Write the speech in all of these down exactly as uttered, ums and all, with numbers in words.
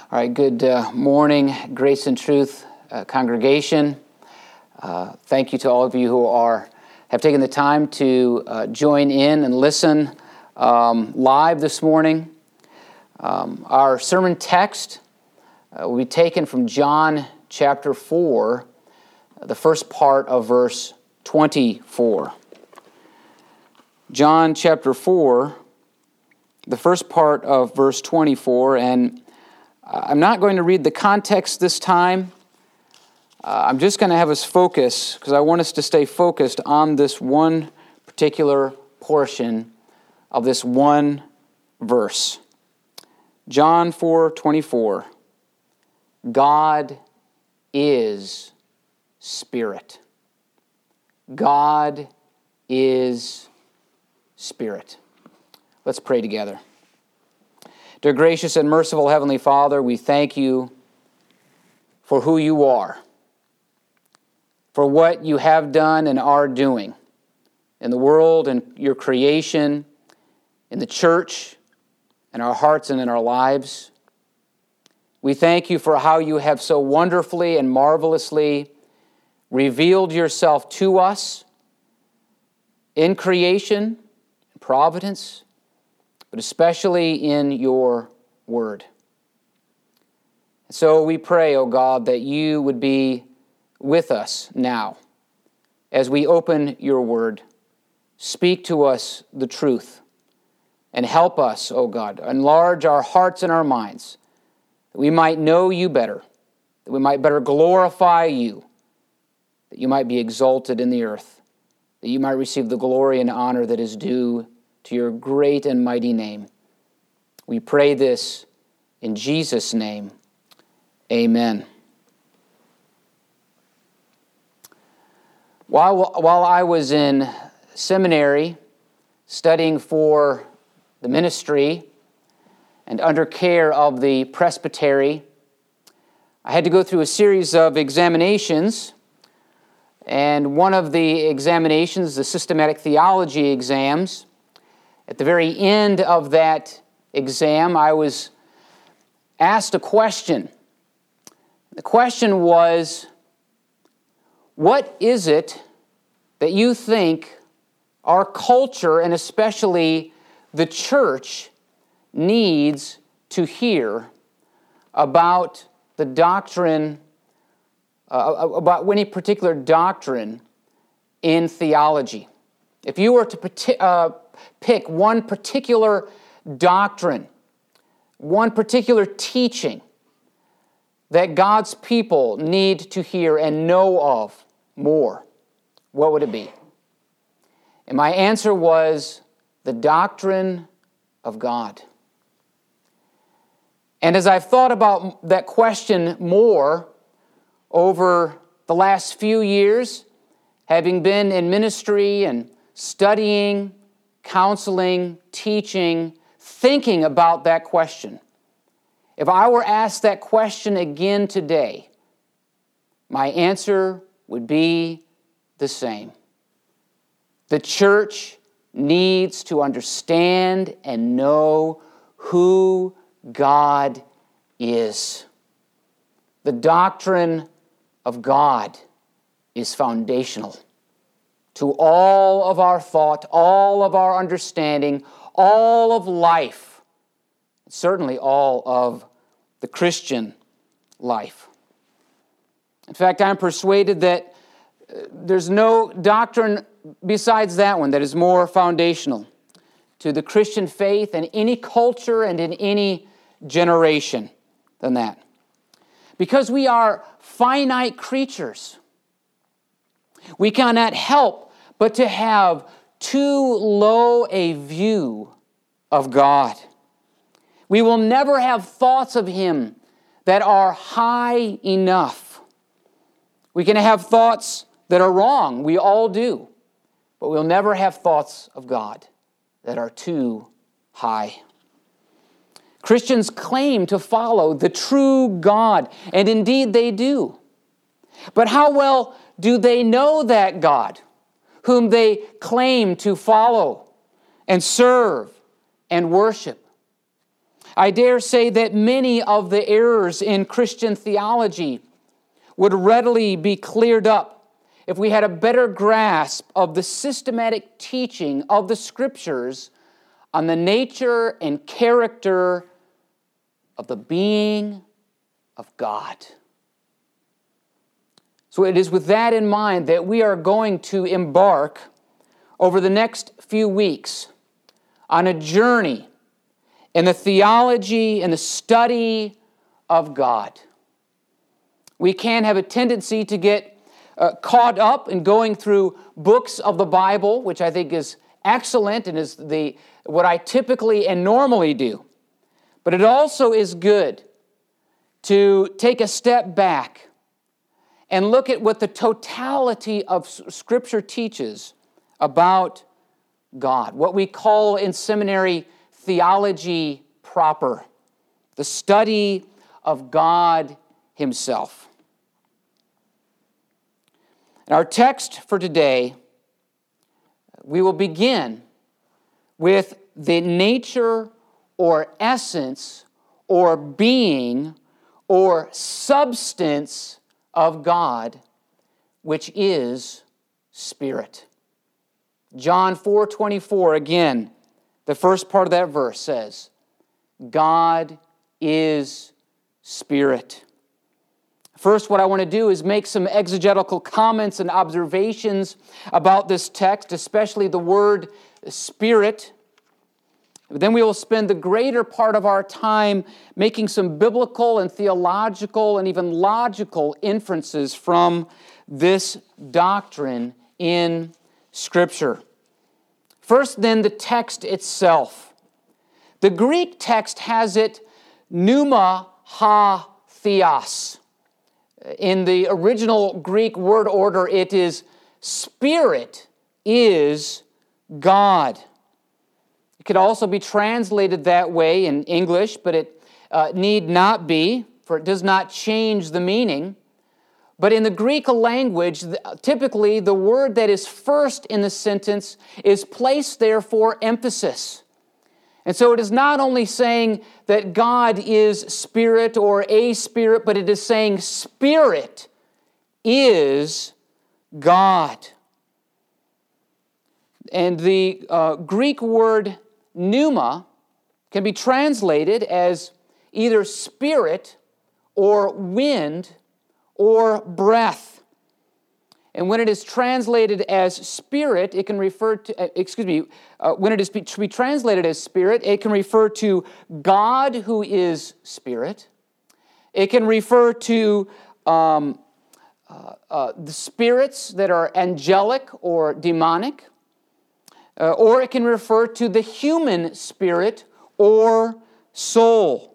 All right, good uh, morning, Grace and Truth uh, congregation. Uh, thank you to all of you who are have taken the time to uh, join in and listen um, live this morning. Um, our sermon text uh, will be taken from John chapter four, the first part of verse twenty-four. John chapter four, the first part of verse twenty-four, and I'm not going to read the context this time. Uh, I'm just going to have us focus, because I want us to stay focused on this one particular portion of this one verse. John four twenty-four. God is Spirit. God is Spirit. Let's pray together. Dear gracious and merciful Heavenly Father, we thank you for who you are, for what you have done and are doing in the world and your creation, in the church, in our hearts and in our lives. We thank you for how you have so wonderfully and marvelously revealed yourself to us in creation, in providence, but especially in your word. So we pray, O God, that you would be with us now as we open your word. Speak to us the truth and help us, O God, enlarge our hearts and our minds, that we might know you better, that we might better glorify you, that you might be exalted in the earth, that you might receive the glory and honor that is due to your great and mighty name. We pray this in Jesus' name. Amen. While, while I was in seminary studying for the ministry and under care of the presbytery, I had to go through a series of examinations. And one of the examinations, the systematic theology exams, at the very end of that exam, I was asked a question. The question was, what is it that you think our culture, and especially the church, needs to hear about the doctrine, uh, about any particular doctrine in theology? If you were to uh, pick one particular doctrine, one particular teaching that God's people need to hear and know of more, what would it be? And my answer was the doctrine of God. And as I've thought about that question more over the last few years, having been in ministry and studying, counseling, teaching, thinking about that question, if I were asked that question again today, my answer would be the same. The church needs to understand and know who God is. The doctrine of God is foundational to all of our thought, all of our understanding, all of life, certainly all of the Christian life. In fact, I'm persuaded that there's no doctrine besides that one that is more foundational to the Christian faith in any culture and in any generation than that. Because we are finite creatures, we cannot help but to have too low a view of God. We will never have thoughts of Him that are high enough. We can have thoughts that are wrong. We all do. But we'll never have thoughts of God that are too high. Christians claim to follow the true God, and indeed they do. But how well do they know that God, whom they claim to follow and serve and worship? I dare say that many of the errors in Christian theology would readily be cleared up if we had a better grasp of the systematic teaching of the Scriptures on the nature and character of the being of God. So it is with that in mind that we are going to embark over the next few weeks on a journey in the theology and the study of God. We can have a tendency to get uh, caught up in going through books of the Bible, which I think is excellent and is the what I typically and normally do. But it also is good to take a step back and look at what the totality of Scripture teaches about God, what we call in seminary theology proper, the study of God Himself. In our text for today, we will begin with the nature or essence or being or substance of God, which is Spirit. John four twenty-four, again, the first part of that verse says, God is Spirit. First, what I want to do is make some exegetical comments and observations about this text, especially the word Spirit. Then we will spend the greater part of our time making some biblical and theological and even logical inferences from this doctrine in Scripture. First, then, the text itself. The Greek text has it pneuma ha theos. In the original Greek word order, it is Spirit is God. It could also be translated that way in English, but it uh, need not be, for it does not change the meaning. But in the Greek language, typically the word that is first in the sentence is placed there for emphasis. And so it is not only saying that God is Spirit or a Spirit, but it is saying Spirit is God. And the uh, Greek word pneuma can be translated as either spirit or wind or breath. And when it is translated as spirit, it can refer to, uh, excuse me, uh, when it is be, to be translated as spirit, it can refer to God who is spirit. It can refer to um, uh, uh, the spirits that are angelic or demonic. Uh, or it can refer to the human spirit or soul.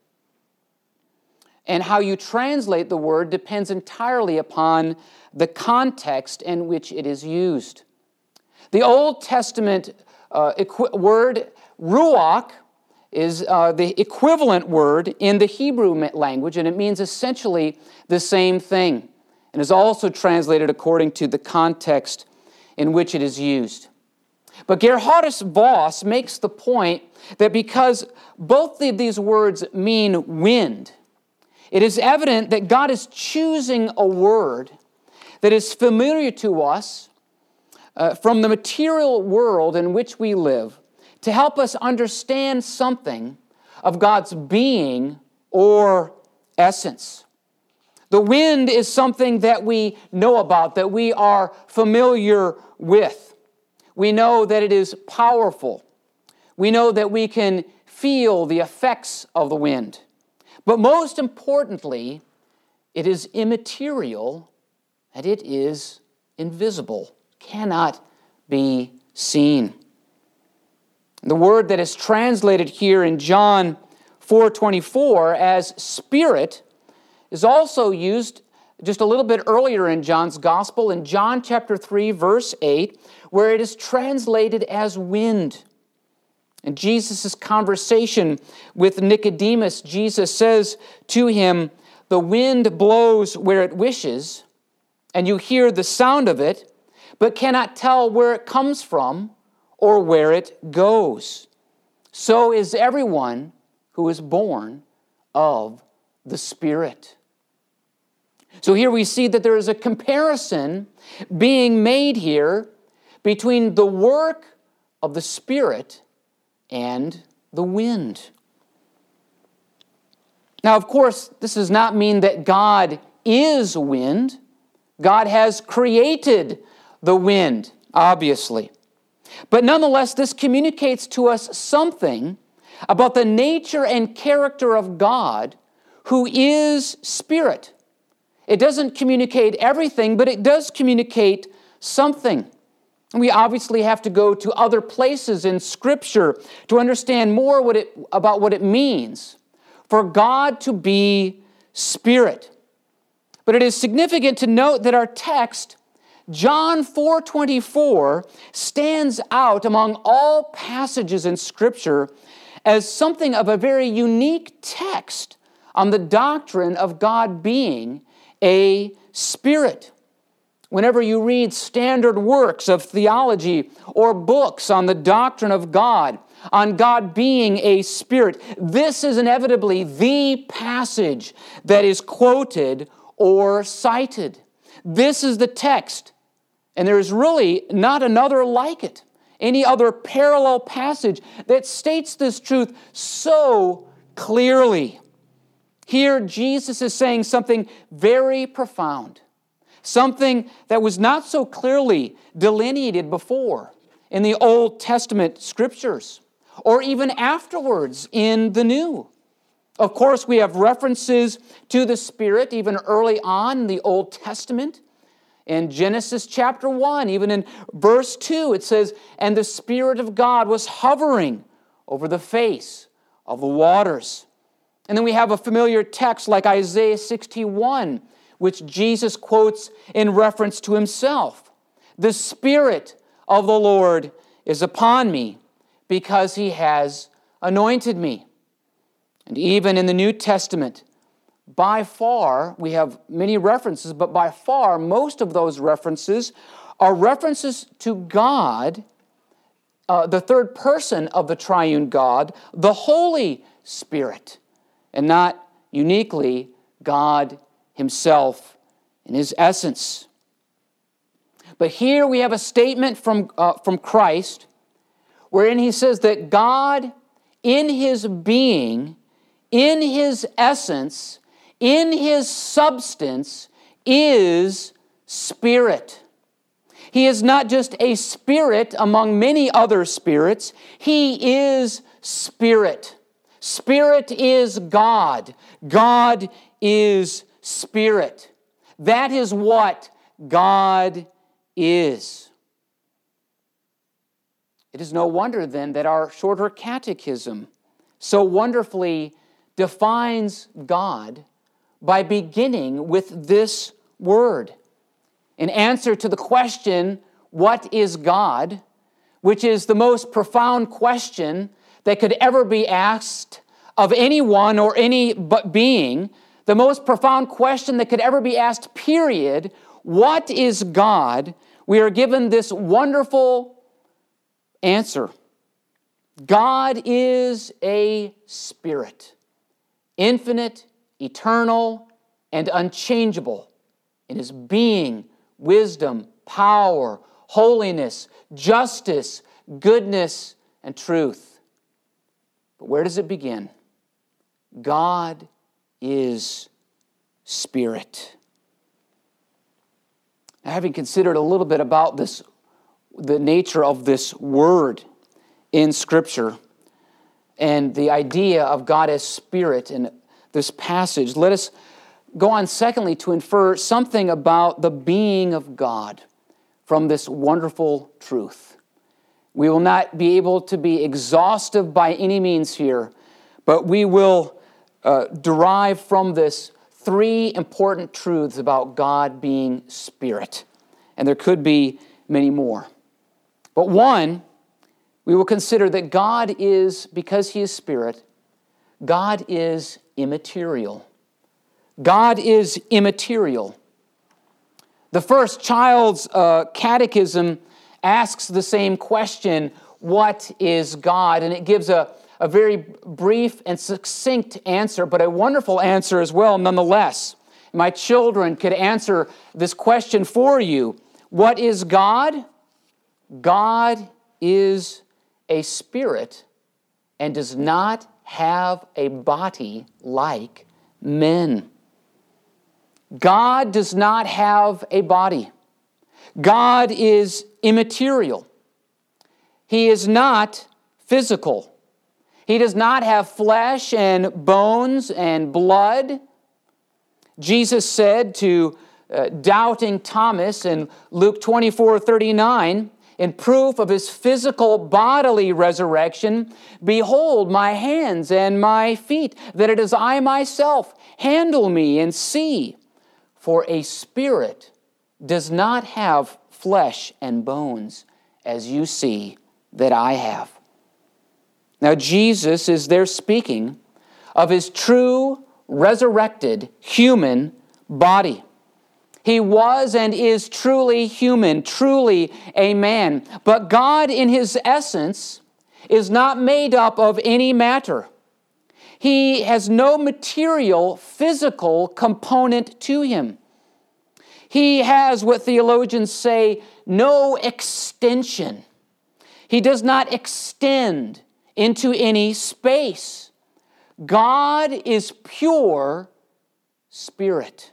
And how you translate the word depends entirely upon the context in which it is used. The Old Testament uh, equi- word ruach is uh, the equivalent word in the Hebrew language, and it means essentially the same thing, and is also translated according to the context in which it is used. But Gerhardus Voss makes the point that because both of these words mean wind, it is evident that God is choosing a word that is familiar to us uh, from the material world in which we live to help us understand something of God's being or essence. The wind is something that we know about, that we are familiar with. We know that it is powerful. We know that we can feel the effects of the wind. But most importantly, it is immaterial and it is invisible, cannot be seen. The word that is translated here in John four twenty-four as spirit is also used just a little bit earlier in John's Gospel, in John chapter three, verse eight, where it is translated as wind. In Jesus' conversation with Nicodemus, Jesus says to him, "The wind blows where it wishes, and you hear the sound of it, but cannot tell where it comes from or where it goes. So is everyone who is born of the Spirit. So here we see that there is a comparison being made here between the work of the Spirit and the wind. Now, of course, this does not mean that God is wind. God has created the wind, obviously. But nonetheless, this communicates to us something about the nature and character of God, who is Spirit. It doesn't communicate everything, but it does communicate something. And we obviously have to go to other places in Scripture to understand more what it, about what it means for God to be Spirit. But it is significant to note that our text, John four twenty-four, stands out among all passages in Scripture as something of a very unique text on the doctrine of God being a Spirit. Whenever you read standard works of theology or books on the doctrine of God, on God being a Spirit, this is inevitably the passage that is quoted or cited. This is the text, and there is really not another like it, any other parallel passage that states this truth so clearly. Here, Jesus is saying something very profound, something that was not so clearly delineated before in the Old Testament Scriptures, or even afterwards in the New. Of course, we have references to the Spirit even early on in the Old Testament. In Genesis chapter one, even in verse two, it says, "And the Spirit of God was hovering over the face of the waters." And then we have a familiar text like Isaiah sixty-one, which Jesus quotes in reference to himself. "The Spirit of the Lord is upon me, because he has anointed me." And even in the New Testament, by far, we have many references, but by far, most of those references are references to God, uh, the third person of the triune God, the Holy Spirit, and not uniquely God himself in his essence. But here we have a statement from, uh, from Christ wherein he says that God, in his being, in his essence, in his substance, is Spirit. He is not just a spirit among many other spirits. He is Spirit. Spirit is God. God is Spirit. That is what God is. It is no wonder then that our shorter catechism so wonderfully defines God by beginning with this word. In answer to the question, what is God, which is the most profound question that could ever be asked of anyone or any but being, the most profound question that could ever be asked, period, what is God? We are given this wonderful answer. God is a spirit, infinite, eternal, and unchangeable in his being, wisdom, power, holiness, justice, goodness, and truth. But where does it begin? God is Spirit. Now, having considered a little bit about this, the nature of this word in Scripture and the idea of God as Spirit in this passage, let us go on secondly to infer something about the being of God from this wonderful truth. We will not be able to be exhaustive by any means here, but we will uh, derive from this three important truths about God being Spirit. And there could be many more. But one, we will consider that God is, because he is Spirit, God is immaterial. God is immaterial. The first child's uh, catechism asks the same question, what is God? And it gives a, a very brief and succinct answer, but a wonderful answer as well, nonetheless. My children could answer this question for you. What is God? God is a spirit and does not have a body like men. God does not have a body. God is immaterial. He is not physical. He does not have flesh and bones and blood. Jesus said to uh, doubting Thomas in Luke twenty-four thirty-nine, in proof of his physical bodily resurrection, behold my hands and my feet, that it is I myself. Handle me and see. For a spirit does not have flesh and bones, as you see that I have. Now Jesus is there speaking of his true, resurrected human body. He was and is truly human, truly a man. But God in his essence is not made up of any matter. He has no material, physical component to him. He has what theologians say, no extension. He does not extend into any space. God is pure spirit.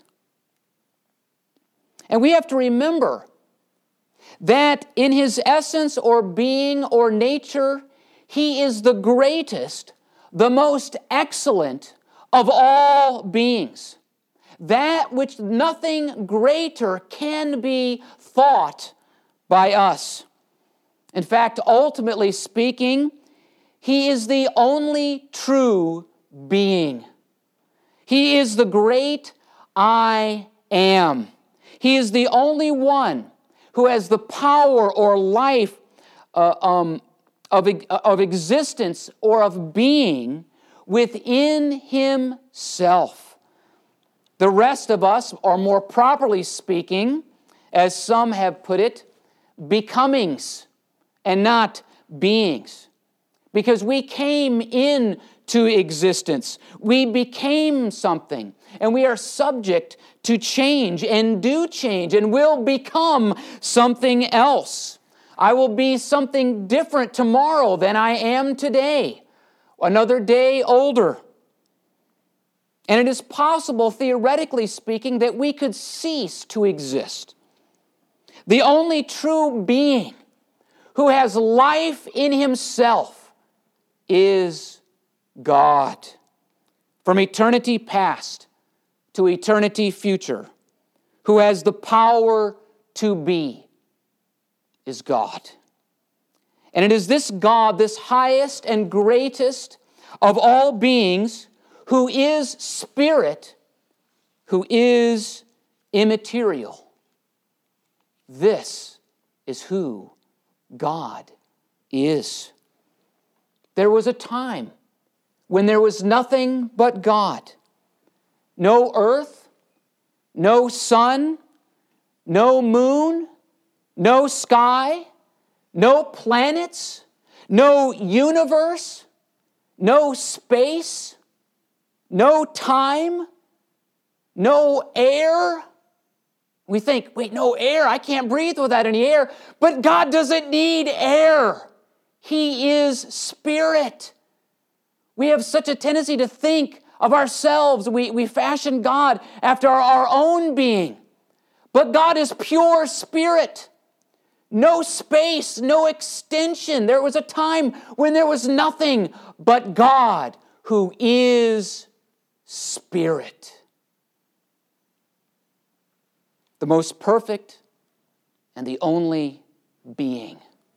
And we have to remember that in his essence or being or nature, he is the greatest, the most excellent of all beings. That which nothing greater can be thought by us. In fact, ultimately speaking, he is the only true being. He is the great I am. He is the only one who has the power or life uh, um, of, of existence or of being within himself. The rest of us, or more properly speaking, as some have put it, becomings and not beings. Because we came into existence. We became something. And we are subject to change and do change and will become something else. I will be something different tomorrow than I am today. Another day older. And it is possible, theoretically speaking, that we could cease to exist. The only true being who has life in himself is God. From eternity past to eternity future, who has the power to be, is God. And it is this God, this highest and greatest of all beings, who is spirit, who is immaterial. This is who God is. There was a time when there was nothing but God. No earth, no sun, no moon, no sky, no planets, no universe, no space, no time, no air. We think, wait, no air, I can't breathe without any air. But God doesn't need air. He is spirit. We have such a tendency to think of ourselves. We, we fashion God after our, our own being. But God is pure spirit. No space, no extension. There was a time when there was nothing but God, who is spirit. The most perfect and the only being.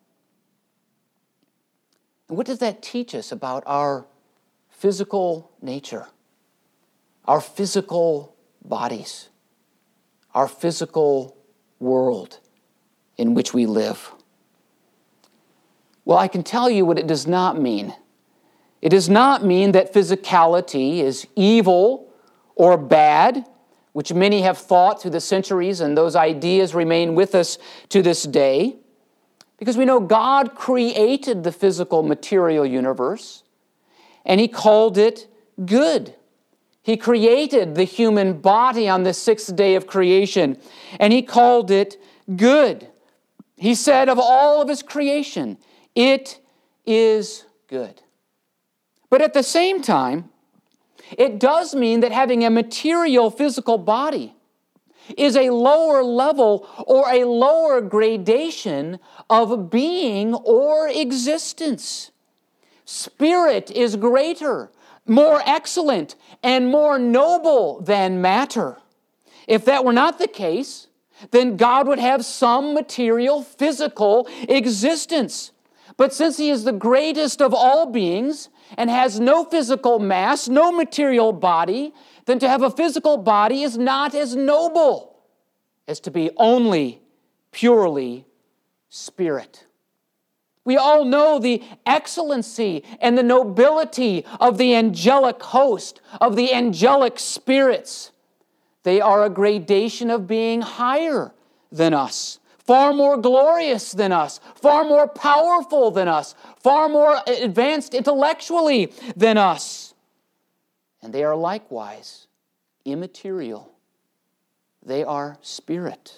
And what does that teach us about our physical nature, our physical bodies, our physical world in which we live? Well, I can tell you what it does not mean. It does not mean that physicality is evil or bad, which many have thought through the centuries, and those ideas remain with us to this day. Because we know God created the physical material universe. and He called it good. He created the human body on the sixth day of creation, and He called it good. He said of all of His creation, it is good. But at the same time, it does mean that having a material physical body is a lower level or a lower gradation of being or existence. Spirit is greater, more excellent, and more noble than matter. If that were not the case, then God would have some material, physical existence. But since He is the greatest of all beings and has no physical mass, no material body, then to have a physical body is not as noble as to be only purely spirit. We all know the excellency and the nobility of the angelic host, of the angelic spirits. They are a gradation of being higher than us, far more glorious than us, far more powerful than us, far more advanced intellectually than us. And they are likewise immaterial. They are spirit.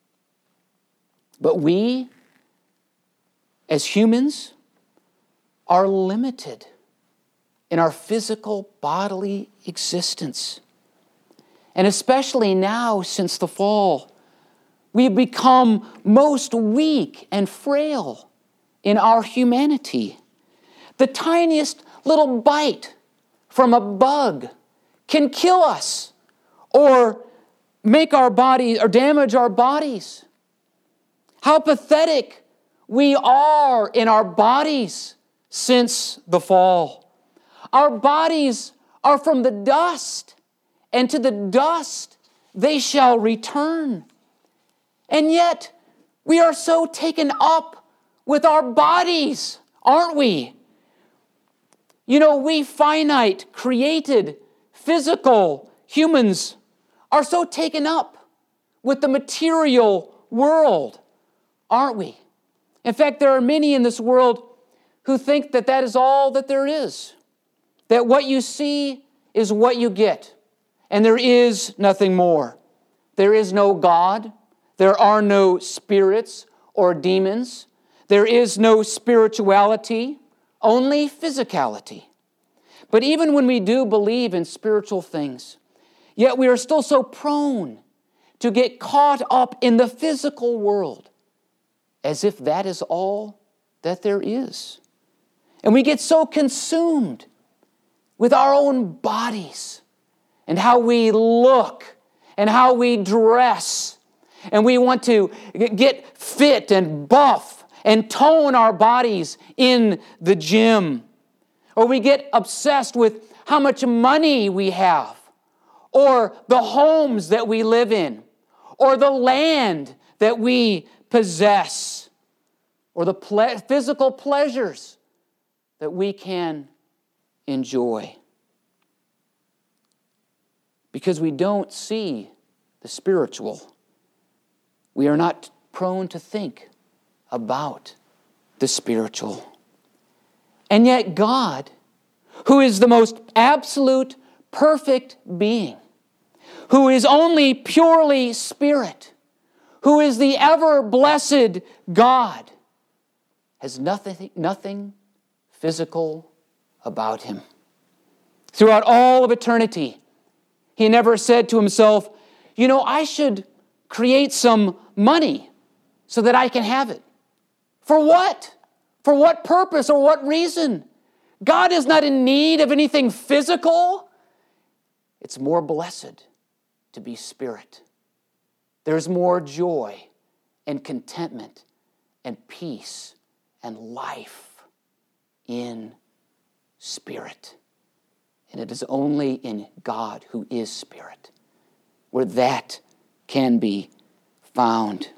But we, as humans, are limited in our physical bodily existence. And especially now, since the fall, we've become most weak and frail in our humanity. The tiniest little bite from a bug can kill us or make our bodies or damage our bodies. How pathetic we are in our bodies since the fall. Our bodies are from the dust, and to the dust they shall return. And yet, we are so taken up with our bodies, aren't we? You know, we finite, created, physical humans are so taken up with the material world, aren't we? In fact, there are many in this world who think that that is all that there is, that what you see is what you get, and there is nothing more. There is no God. There are no spirits or demons. There is no spirituality, only physicality. But even when we do believe in spiritual things, yet we are still so prone to get caught up in the physical world as if that is all that there is. And we get so consumed with our own bodies and how we look and how we dress. And we want to get fit and buff and tone our bodies in the gym. Or we get obsessed with how much money we have, or the homes that we live in, or the land that we possess, or the ple- physical pleasures that we can enjoy. Because we don't see the spiritual, we are not prone to think about the spiritual. And yet God, who is the most absolute, perfect being, who is only purely spirit, who is the ever-blessed God, has nothing, nothing physical about Him. Throughout all of eternity, He never said to Himself, you know, I should create some money so that I can have it. For what? For what purpose or what reason? God is not in need of anything physical. It's more blessed to be spirit. There's more joy and contentment and peace and life in spirit. And it is only in God, who is spirit, where that can be found.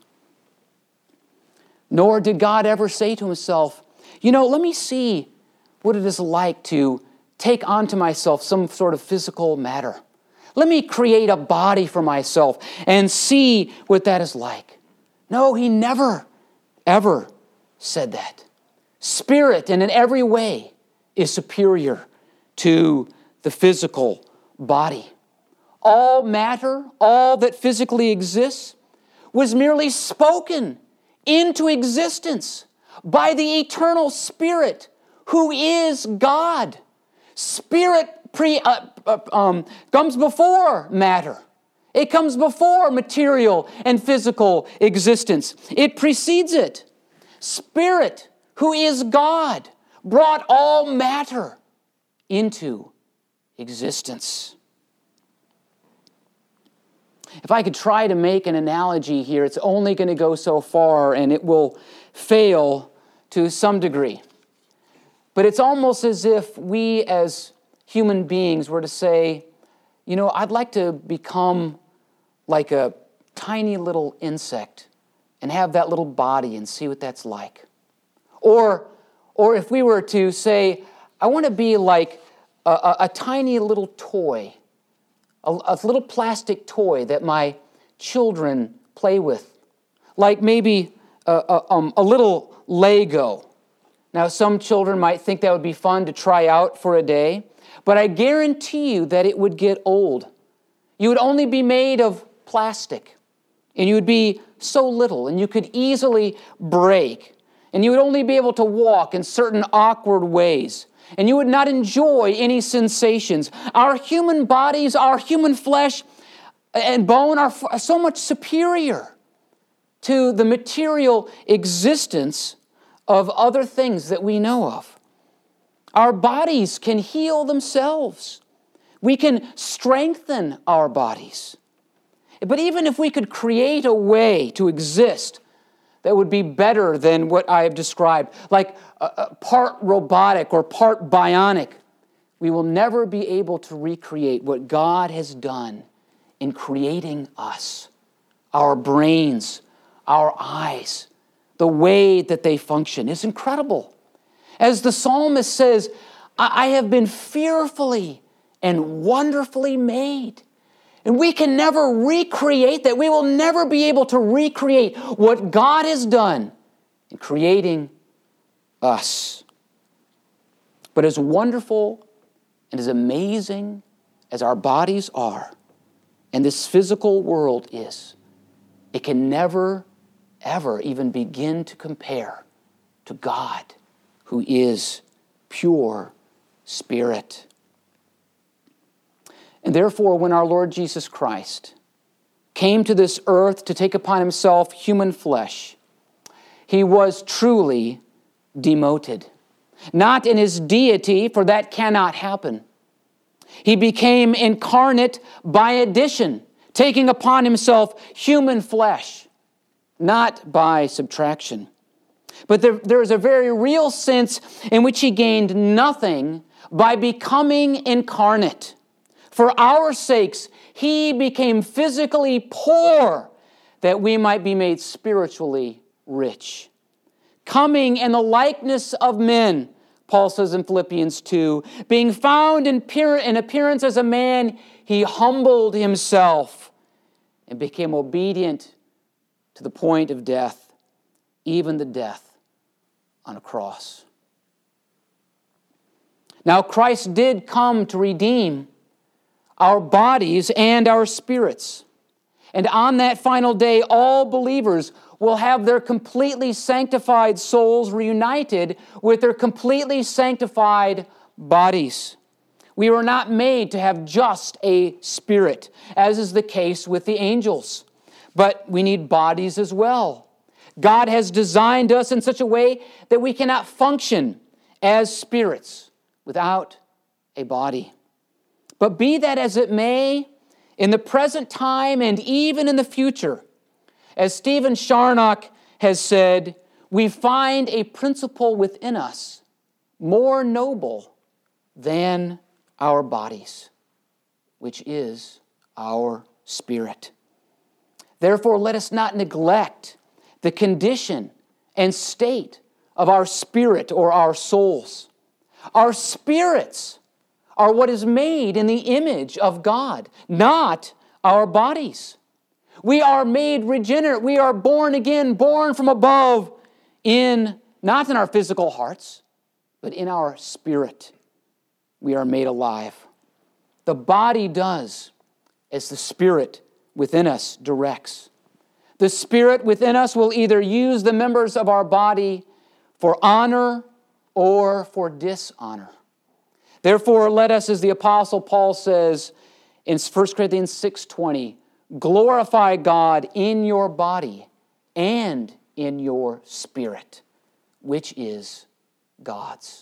Nor did God ever say to Himself, you know, let me see what it is like to take onto myself some sort of physical matter. Let me create a body for myself and see what that is like. No, He never, ever said that. Spirit, and in every way, is superior to the physical body. All matter, all that physically exists, was merely spoken into existence by the eternal Spirit, who is God. Spirit pre, uh, uh, um, comes before matter. It comes before material and physical existence. It precedes it. Spirit, who is God, brought all matter into existence. If I could try to make an analogy here, it's only going to go so far and it will fail to some degree. But it's almost as if we as human beings were to say, you know, I'd like to become like a tiny little insect and have that little body and see what that's like. Or, or if we were to say, I want to be like a, a, a tiny little toy, a, a little plastic toy that my children play with, like maybe a, a, um, a little Lego. Now, some children might think that would be fun to try out for a day, but I guarantee you that it would get old. You would only be made of plastic, and you would be so little, and you could easily break, and you would only be able to walk in certain awkward ways, and you would not enjoy any sensations. Our human bodies, our human flesh and bone are so much superior to the material existence of other things that we know of. Our bodies can heal themselves. We can strengthen our bodies. But even if we could create a way to exist that would be better than what I have described, like a, a part robotic or part bionic, we will never be able to recreate what God has done in creating us, our brains, our eyes, the way that they function. It's incredible. As the psalmist says, I have been fearfully and wonderfully made. And we can never recreate that. We will never be able to recreate what God has done in creating us. But as wonderful and as amazing as our bodies are, and this physical world is, it can never, ever even begin to compare to God, who is pure spirit. And therefore, when our Lord Jesus Christ came to this earth to take upon himself human flesh, he was truly demoted. Not in his deity, for that cannot happen. He became incarnate by addition, taking upon himself human flesh, not by subtraction. But there, there is a very real sense in which he gained nothing by becoming incarnate. For our sakes, he became physically poor that we might be made spiritually rich. Coming in the likeness of men, Paul says in Philippians two, being found in appearance as a man, he humbled himself and became obedient to the point of death, even the death on a cross. Now, Christ did come to redeem our bodies and our spirits. And on that final day, all believers will have their completely sanctified souls reunited with their completely sanctified bodies. We were not made to have just a spirit, as is the case with the angels, but we need bodies as well. God has designed us in such a way that we cannot function as spirits without a body. But be that as it may, in the present time and even in the future, as Stephen Charnock has said, we find a principle within us more noble than our bodies, which is our spirit. Therefore, let us not neglect the condition and state of our spirit or our souls. Our spirits are what is made in the image of God, not our bodies. We are made regenerate. We are born again, born from above, in not in our physical hearts, but in our spirit. we are made alive. The body does as the Spirit within us directs. The Spirit within us will either use the members of our body for honor or for dishonor. Therefore, let us, as the Apostle Paul says in First Corinthians six twenty, glorify God in your body and in your spirit, which is God's.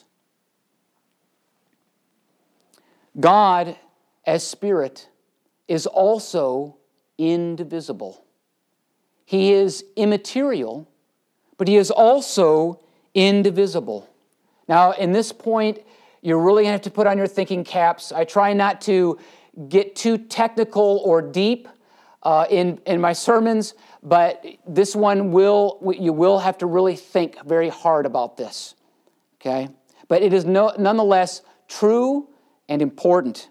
God, as Spirit, is also indivisible. He is immaterial, but He is also indivisible. Now, in this point, you're really going to have to put on your thinking caps. I try not to get too technical or deep uh, in, in my sermons, but this one will, you will have to really think very hard about this, okay? But it is no, nonetheless true and important.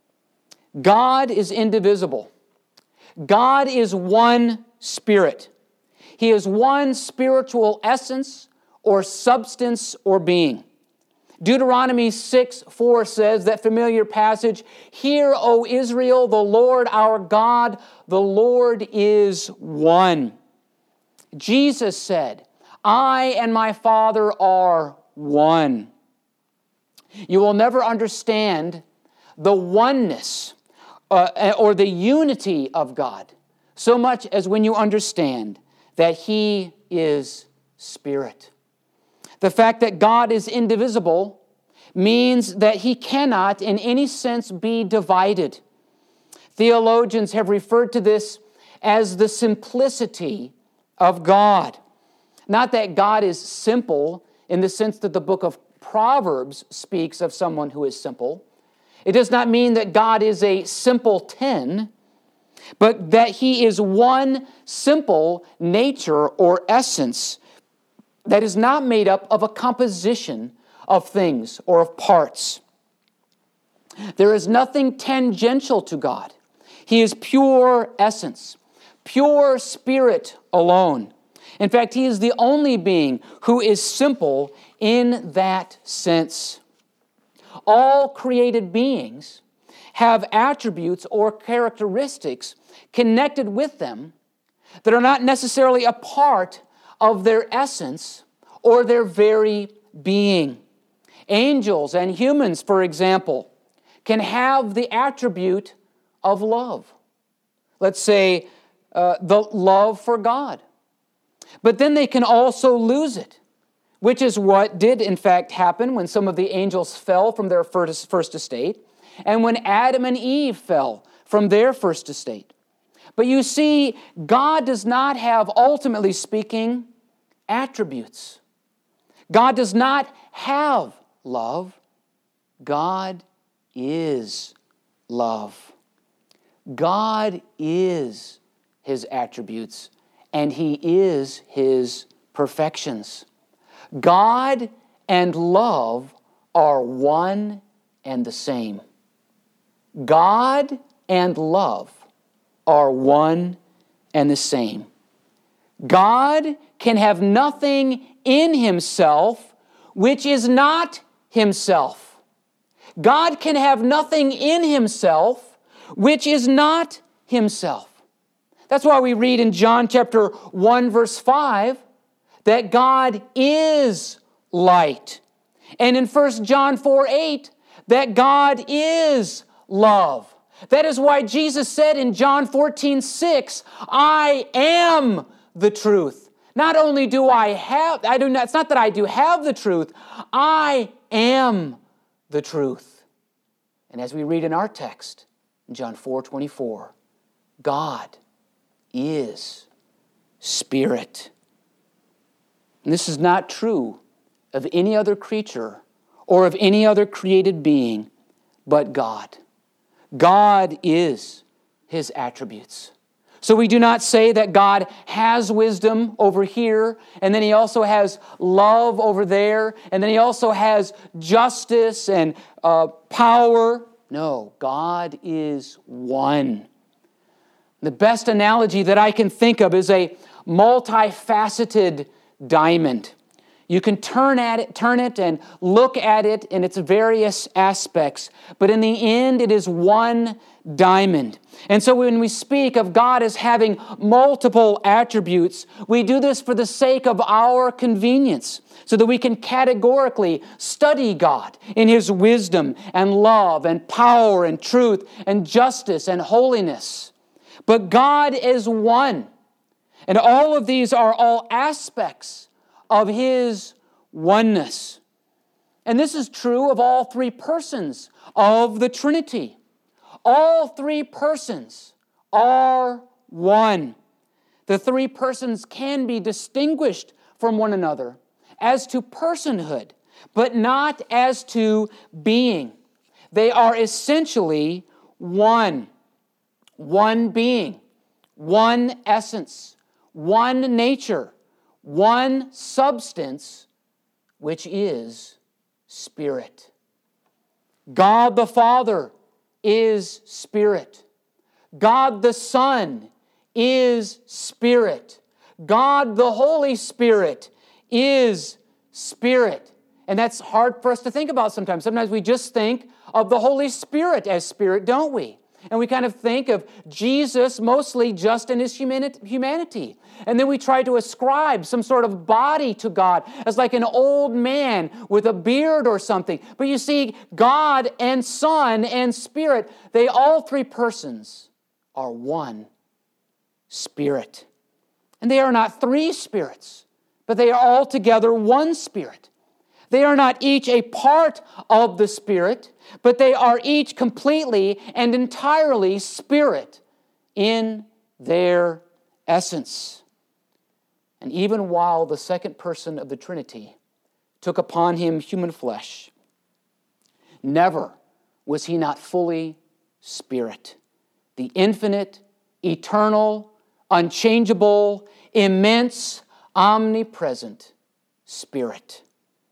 God is indivisible. God is one Spirit. He is one spiritual essence or substance or being. Deuteronomy six four says, that familiar passage, "Hear, O Israel, the Lord our God, the Lord is one." Jesus said, "I and my Father are one." You will never understand the oneness uh, or the unity of God so much as when you understand that He is Spirit. The fact that God is indivisible means that He cannot in any sense be divided. Theologians have referred to this as the simplicity of God. Not that God is simple in the sense that the book of Proverbs speaks of someone who is simple. It does not mean that God is a simpleton, but that He is one simple nature or essence that is not made up of a composition of things or of parts. There is nothing tangential to God. He is pure essence, pure Spirit alone. In fact, He is the only being who is simple in that sense. All created beings have attributes or characteristics connected with them that are not necessarily a part of their essence or their very being. Angels and humans, for example, can have the attribute of love. Let's say uh, the love for God. But then they can also lose it, which is what did in fact happen when some of the angels fell from their first, first estate and when Adam and Eve fell from their first estate. But you see, God does not have, ultimately speaking, attributes. God does not have love. God is love. God is His attributes, and He is His perfections. God and love are one and the same. God and love are one and the same. God can have nothing in Himself which is not Himself. God can have nothing in Himself which is not Himself. That's why we read in John chapter one, verse five, that God is light. And in First John four, eight, that God is love. That is why Jesus said in John fourteen, six, "I am the truth." Not only do I have, I do not, it's not that I do have the truth, I am the truth. And as we read in our text, in John four, twenty-four, God is Spirit. And this is not true of any other creature or of any other created being but God. God is His attributes. So we do not say that God has wisdom over here, and then He also has love over there, and then He also has justice and uh, power. No, God is one. The best analogy that I can think of is a multifaceted diamond. You can turn at it, turn it and look at it in its various aspects, but in the end it is one diamond. And so when we speak of God as having multiple attributes, we do this for the sake of our convenience, so that we can categorically study God in His wisdom and love and power and truth and justice and holiness. But God is one, and all of these are all aspects of His oneness. And this is true of all three persons of the Trinity. All three persons are one. The three persons can be distinguished from one another as to personhood, but not as to being. They are essentially one. One being, one essence, one nature, one substance, which is Spirit. God the Father is Spirit. God the Son is Spirit. God the Holy Spirit is Spirit. And that's hard for us to think about sometimes. Sometimes we just think of the Holy Spirit as Spirit, don't we? And we kind of think of Jesus mostly just in His humanity. And then we try to ascribe some sort of body to God as like an old man with a beard or something. But you see, God and Son and Spirit, they all three persons are one Spirit. And they are not three spirits, but they are all together one Spirit. They are not each a part of the Spirit, but they are each completely and entirely Spirit in their essence. And even while the second person of the Trinity took upon Him human flesh, never was He not fully Spirit. The infinite, eternal, unchangeable, immense, omnipresent Spirit.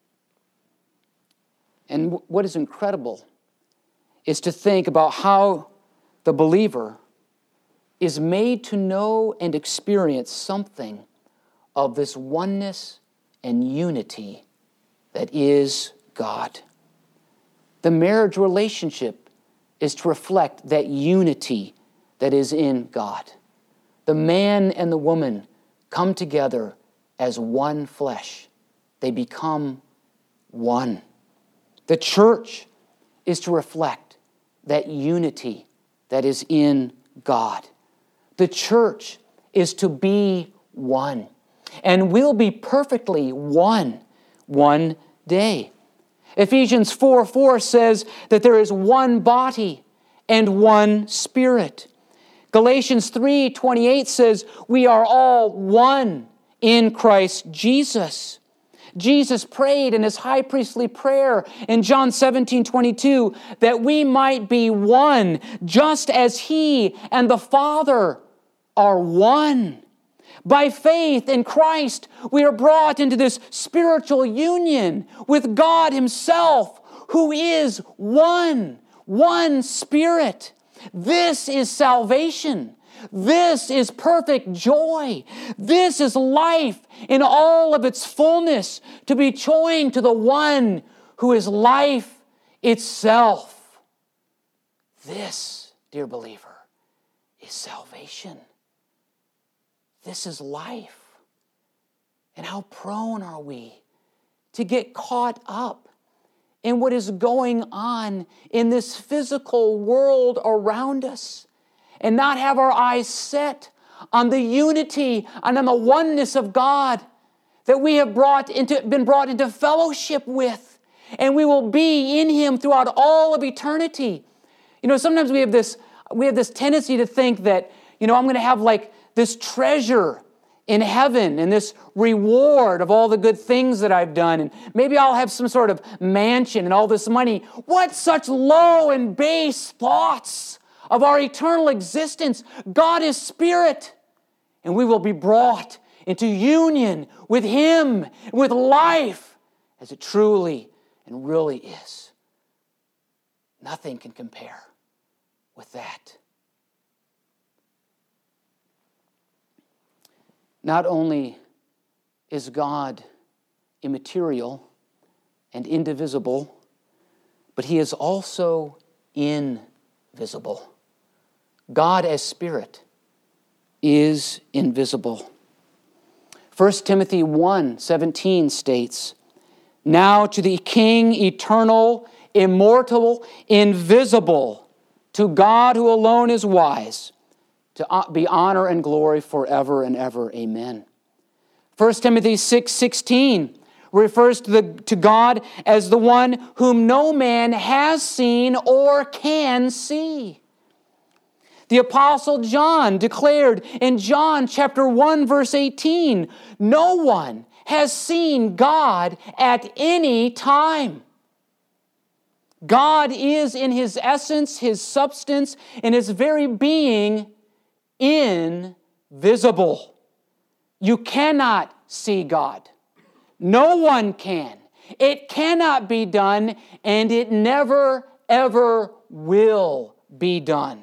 And what is incredible is to think about how the believer is made to know and experience something of this oneness and unity that is God. The marriage relationship is to reflect that unity that is in God. The man and the woman come together as one flesh. They become one. The church is to reflect that unity that is in God. The church is to be one, and will be perfectly one one day. Ephesians four four says that there is one body and one Spirit. Galatians three twenty-eight says we are all one in Christ Jesus. Jesus prayed in His high priestly prayer in John seventeen twenty-two that we might be one, just as He and the Father are one. By faith in Christ, we are brought into this spiritual union with God Himself, who is one, one Spirit. This is salvation. This is perfect joy. This is life in all of its fullness, to be joined to the one who is life itself. This, dear believer, is salvation. This is life. And how prone are we to get caught up in what is going on in this physical world around us, and not have our eyes set on the unity and on the oneness of God that we have brought into, been brought into fellowship with, and we will be in Him throughout all of eternity. You know, sometimes we have this we have this tendency to think that, you know, I'm going to have like this treasure in heaven and this reward of all the good things that I've done, and maybe I'll have some sort of mansion and all this money. What such low and base thoughts of our eternal existence. God is Spirit, and we will be brought into union with Him, with life as it truly and really is. Nothing can compare with that. Not only is God immaterial and indivisible, but he is also invisible. God as Spirit is invisible. First Timothy one seventeen states, "Now to the King, eternal, immortal, invisible, to God who alone is wise, to be honor and glory forever and ever. Amen." First Timothy six sixteen refers to, the, to God as the one whom no man has seen or can see. The Apostle John declared in John chapter one, verse eighteen, "No one has seen God at any time." God is in His essence, His substance, and His very being invisible. You cannot see God. No one can. It cannot be done, and it never, ever will be done.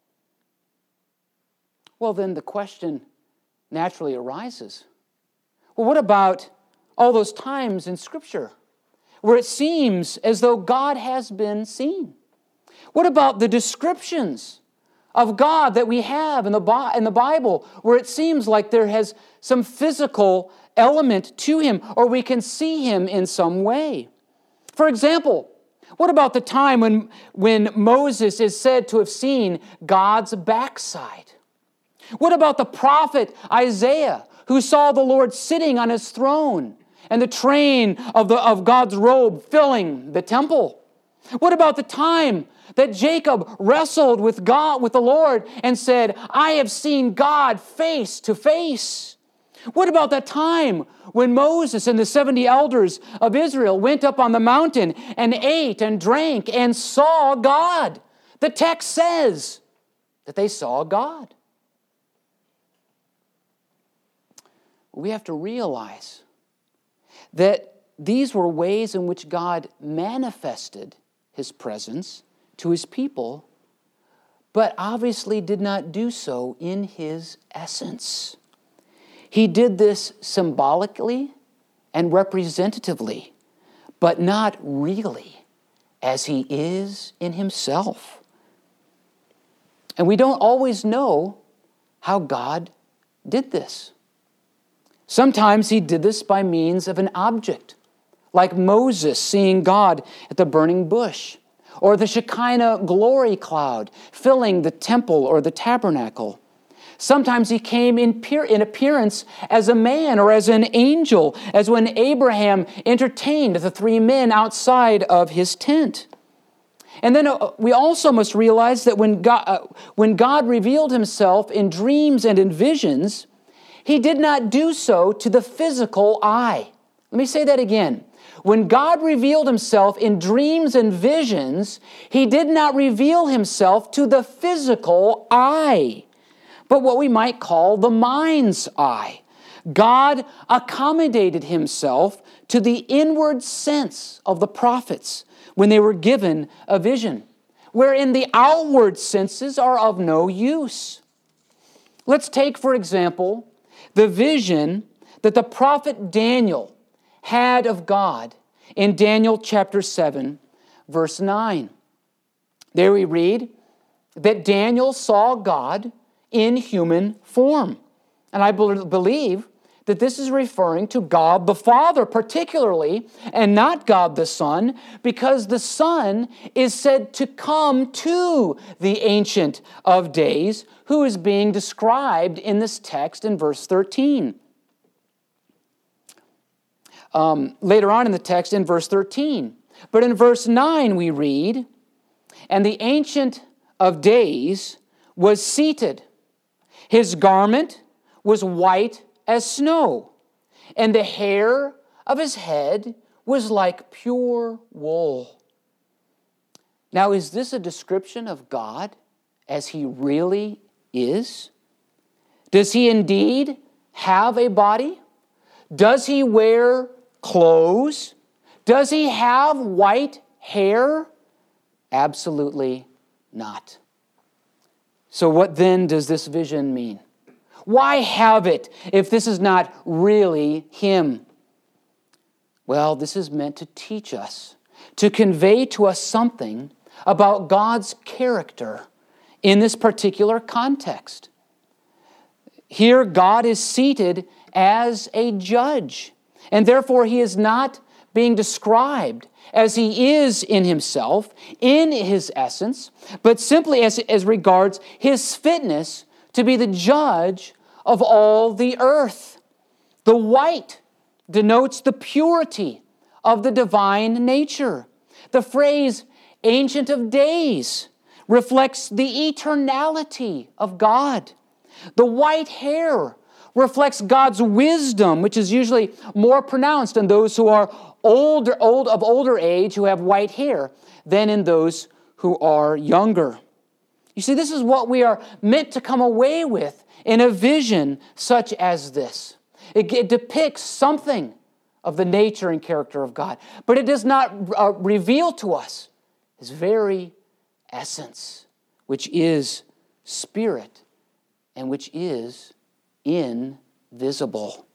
Well, then the question naturally arises. Well, what about all those times in Scripture where it seems as though God has been seen? What about the descriptions of God that we have in the, in the Bible where it seems like there has some physical element to Him, or we can see Him in some way? For example, what about the time when, when Moses is said to have seen God's backside? What about the prophet Isaiah, who saw the Lord sitting on His throne and the train of, the, of God's robe filling the temple? What about the time that Jacob wrestled with God, with the Lord, and said, "I have seen God face to face"? What about that time when Moses and the seventy elders of Israel went up on the mountain and ate and drank and saw God? The text says that they saw God. We have to realize that these were ways in which God manifested His presence to His people, but obviously did not do so in His essence. He did this symbolically and representatively, but not really as He is in Himself. And we don't always know how God did this. Sometimes He did this by means of an object, like Moses seeing God at the burning bush, or the Shekinah glory cloud filling the temple or the tabernacle. Sometimes He came in, in appearance as a man or as an angel, as when Abraham entertained the three men outside of his tent. And then uh, we also must realize that when God, uh, when God revealed Himself in dreams and in visions, He did not do so to the physical eye. Let me say that again. When God revealed Himself in dreams and visions, He did not reveal Himself to the physical eye, but what we might call the mind's eye. God accommodated Himself to the inward sense of the prophets when they were given a vision, wherein the outward senses are of no use. Let's take, for example, the vision that the prophet Daniel had of God in Daniel chapter seven, verse nine. There we read that Daniel saw God in human form. And I believe that this is referring to God the Father particularly, and not God the Son, because the Son is said to come to the Ancient of Days, who is being described in this text in verse thirteen. Um, later on in the text in verse thirteen. But in verse nine we read, "And the Ancient of Days was seated. His garment was white as snow, and the hair of His head was like pure wool." Now, is this a description of God as He really is? Does He indeed have a body? Does He wear clothes? Does He have white hair? Absolutely not. So what then does this vision mean? Why have it if this is not really Him? Well, this is meant to teach us, to convey to us something about God's character in this particular context. Here, God is seated as a judge, and therefore he is not being described as he is in himself, in his essence, but simply as, as regards his fitness to be the judge of all the earth. The white denotes the purity of the divine nature. The phrase Ancient of Days reflects the eternality of God. The white hair reflects God's wisdom, which is usually more pronounced in those who are older, old of older age who have white hair than in those who are younger. You see, this is what we are meant to come away with in a vision such as this. It, it depicts something of the nature and character of God, but it does not uh, reveal to us His very essence, which is spirit and which is invisible.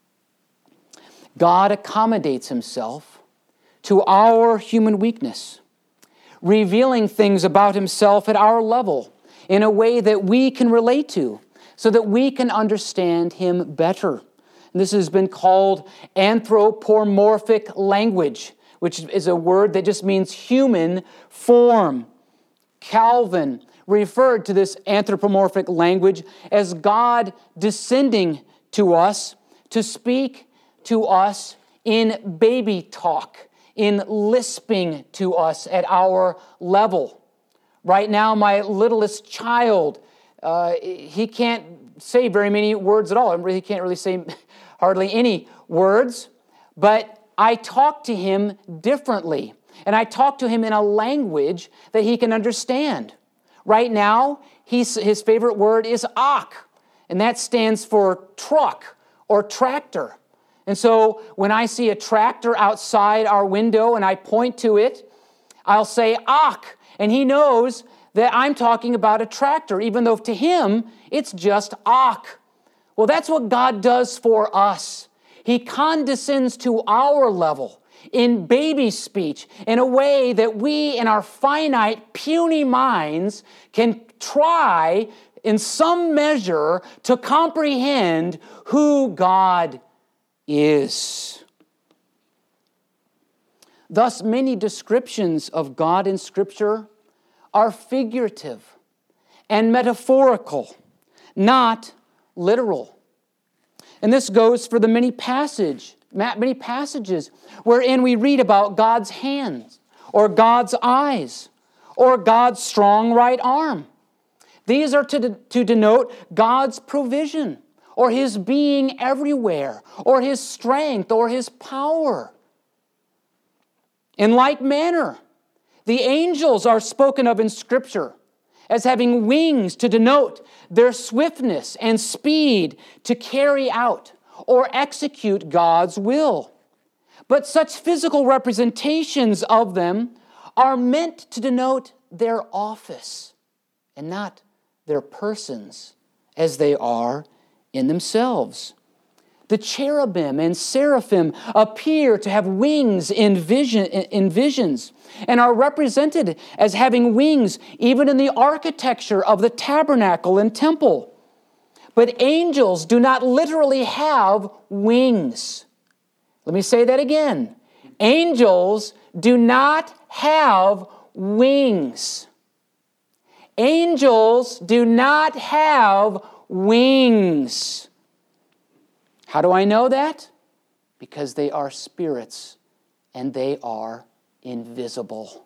God accommodates Himself to our human weakness, revealing things about Himself at our level in a way that we can relate to, so that we can understand Him better. And this has been called anthropomorphic language, which is a word that just means human form. Calvin referred to this anthropomorphic language as God descending to us to speak to us in baby talk, in lisping to us at our level. Right now, my littlest child, uh, he can't say very many words at all. He can't really say hardly any words, but I talk to him differently, and I talk to him in a language that he can understand. Right now, he's, his favorite word is ak, and that stands for truck or tractor. And so when I see a tractor outside our window and I point to it, I'll say ak, and he knows that I'm talking about a tractor, even though to him it's just ak. Well, that's what God does for us. He condescends to our level in baby speech in a way that we in our finite, puny minds can try in some measure to comprehend who God is. Thus, many descriptions of God in Scripture are figurative and metaphorical, not literal. And this goes for the many passage, many passages wherein we read about God's hands, or God's eyes, or God's strong right arm. These are to, to denote God's provision, or His being everywhere, or His strength, or His power. In like manner, the angels are spoken of in Scripture as having wings to denote their swiftness and speed to carry out or execute God's will. But such physical representations of them are meant to denote their office and not their persons as they are in themselves. The cherubim and seraphim appear to have wings in, vision, in visions and are represented as having wings even in the architecture of the tabernacle and temple. But angels do not literally have wings. Let me say that again. Angels do not have wings. Angels do not have wings. How do I know that? Because they are spirits and they are invisible.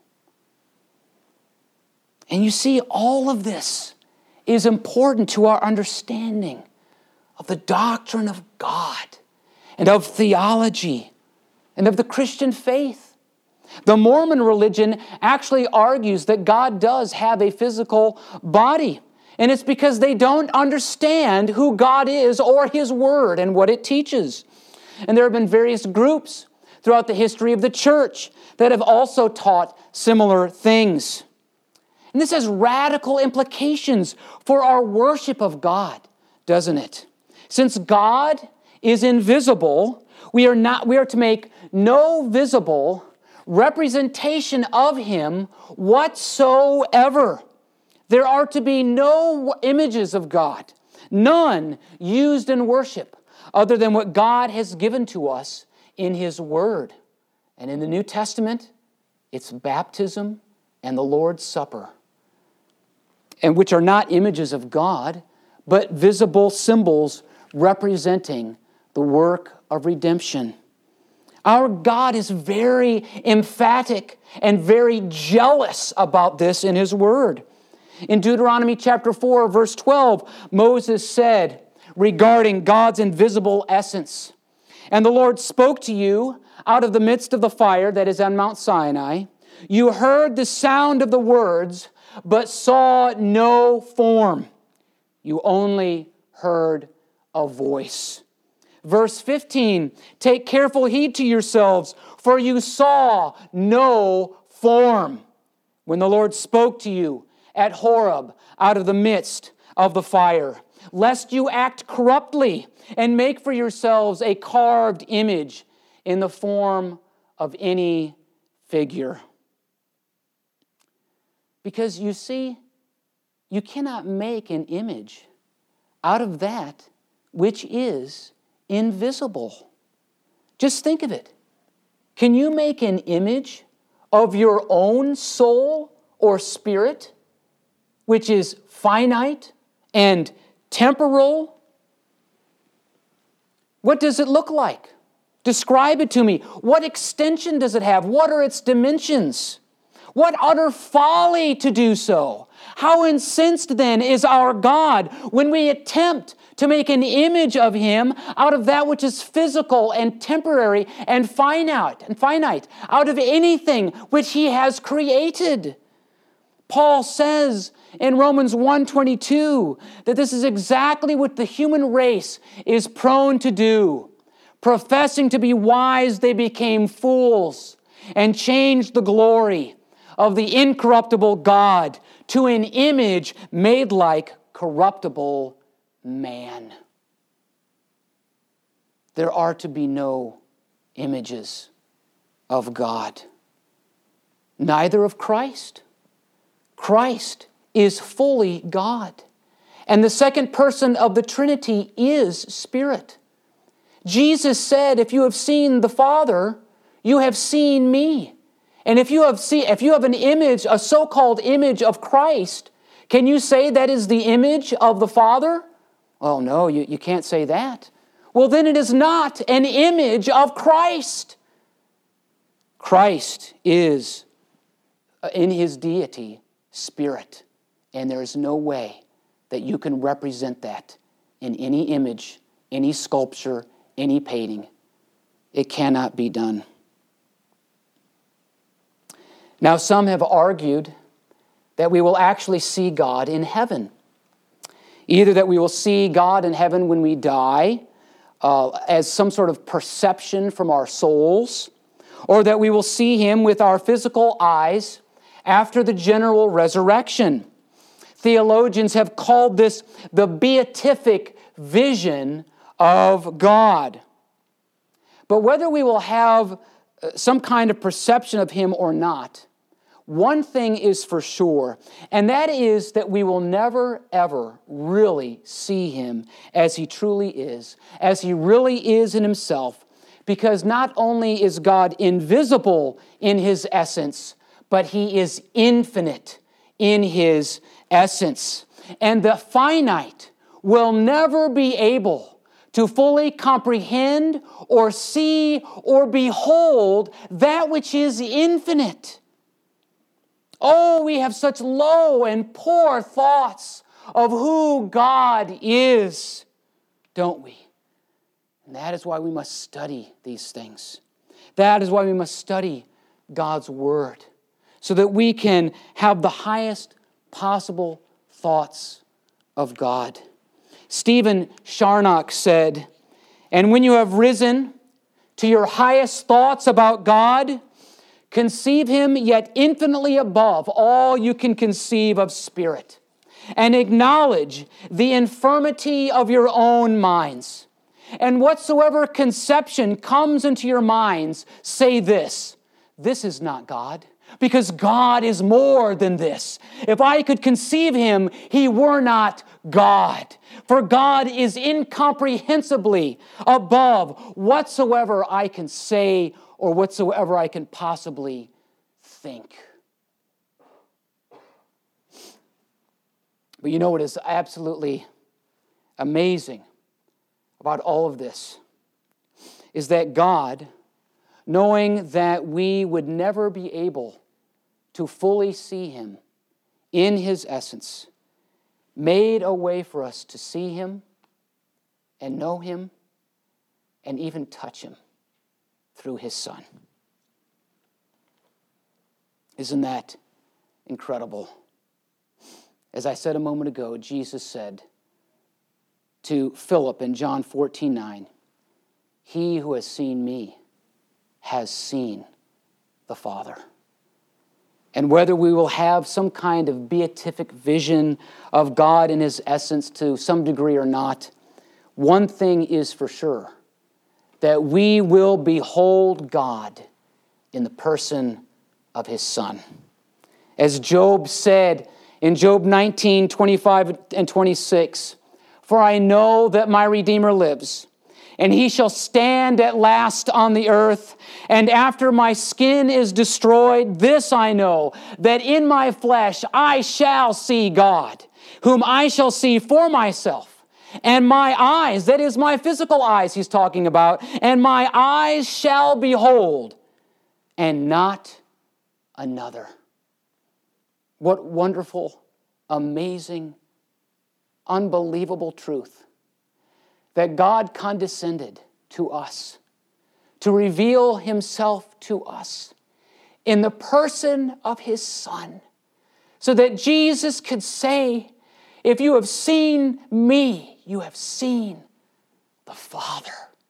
And you see, all of this is important to our understanding of the doctrine of God and of theology and of the Christian faith. The Mormon religion actually argues that God does have a physical body. And it's because they don't understand who God is or His Word and what it teaches. And there have been various groups throughout the history of the church that have also taught similar things. And this has radical implications for our worship of God, doesn't it? Since God is invisible, We are not, we are to make no visible representation of Him whatsoever. There are to be no images of God, none used in worship other than what God has given to us in His Word. And in the New Testament, it's baptism and the Lord's Supper, and which are not images of God, but visible symbols representing the work of redemption. Our God is very emphatic and very jealous about this in His Word. In Deuteronomy chapter four, verse twelve, Moses said regarding God's invisible essence, "And the Lord spoke to you out of the midst of the fire that is on Mount Sinai. You heard the sound of the words, but saw no form. You only heard a voice." Verse fifteen, "Take careful heed to yourselves, for you saw no form when the Lord spoke to you at Horeb out of the midst of the fire, lest you act corruptly and make for yourselves a carved image in the form of any figure." Because you see, you cannot make an image out of that which is invisible. Just think of it. Can you make an image of your own soul or spirit, which is finite and temporal? What does it look like? Describe it to me. What extension does it have? What are its dimensions? What utter folly to do so. How incensed then is our God when we attempt to make an image of Him out of that which is physical and temporary and finite, and finite, out of anything which He has created. Paul says in Romans one twenty-two that this is exactly what the human race is prone to do. Professing to be wise, they became fools and changed the glory of the incorruptible God to an image made like corruptible man. There are to be no images of God, neither of Christ. Christ is fully God, and the second person of the Trinity is Spirit. Jesus said, "If you have seen the Father, you have seen me." And if you have seen, if you have an image, a so-called image of Christ, can you say that is the image of the Father? Well, no, you, you can't say that. Well, then it is not an image of Christ. Christ is, in His deity, Spirit. And there is no way that you can represent that in any image, any sculpture, any painting. It cannot be done. Now, some have argued that we will actually see God in heaven. Either that we will see God in heaven when we die, uh, as some sort of perception from our souls, or that we will see Him with our physical eyes after the general resurrection. Theologians have called this the beatific vision of God. But whether we will have some kind of perception of Him or not, one thing is for sure, and that is that we will never, ever really see Him as He truly is, as He really is in Himself, because not only is God invisible in His essence, but He is infinite in His essence. And the finite will never be able to fully comprehend or see or behold that which is infinite. Oh, we have such low and poor thoughts of who God is, don't we? And that is why we must study these things. That is why we must study God's Word, so that we can have the highest possible thoughts of God. Stephen Charnock said, "And when you have risen to your highest thoughts about God, conceive Him yet infinitely above all you can conceive of spirit, and acknowledge the infirmity of your own minds, And whatsoever conception comes into your minds, say this, this is not God, because God is more than this. If I could conceive him, he were not God. For God is incomprehensibly above whatsoever I can say or whatsoever I can possibly think. But you know what is absolutely amazing about all of this is that God, knowing that we would never be able to fully see him in his essence, made a way for us to see him and know him and even touch him through his Son. Isn't that incredible? As I said a moment ago, Jesus said to Philip in John fourteen nine, he who has seen me has seen the Father. And whether we will have some kind of beatific vision of God in his essence to some degree or not, one thing is for sure, that we will behold God in the person of his Son. As Job said in Job nineteen, twenty-five and twenty-six, for I know that my Redeemer lives, and he shall stand at last on the earth. And after my skin is destroyed, this I know, that in my flesh I shall see God, whom I shall see for myself. And my eyes, that is my physical eyes he's talking about, and my eyes shall behold, and not another. What wonderful, amazing, unbelievable truth that God condescended to us to reveal himself to us in the person of his Son, so that Jesus could say, if you have seen me, you have seen the Father.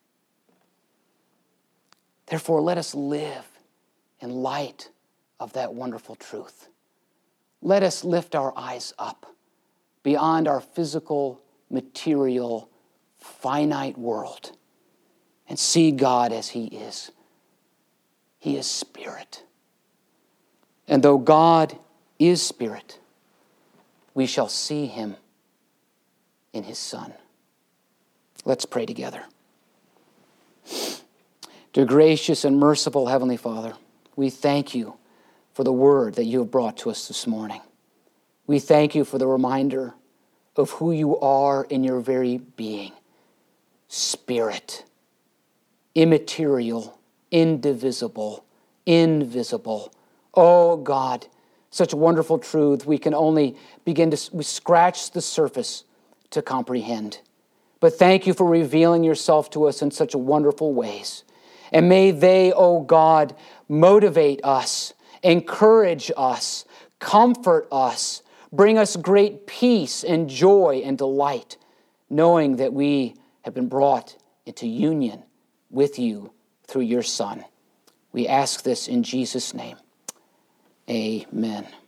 Therefore, let us live in light of that wonderful truth. Let us lift our eyes up beyond our physical, material, finite world and see God as he is. He is Spirit. And though God is Spirit, we shall see him in his Son. Let's pray together. Dear gracious and merciful Heavenly Father, we thank you for the word that you have brought to us this morning. We thank you for the reminder of who you are in your very being. Spirit, immaterial, indivisible, invisible. Oh God, such wonderful truth we can only begin to scratch the surface to comprehend. But thank you for revealing yourself to us in such wonderful ways. And may they, oh God, motivate us, encourage us, comfort us, bring us great peace and joy and delight, knowing that we have been brought into union with you through your Son. We ask this in Jesus' name. Amen.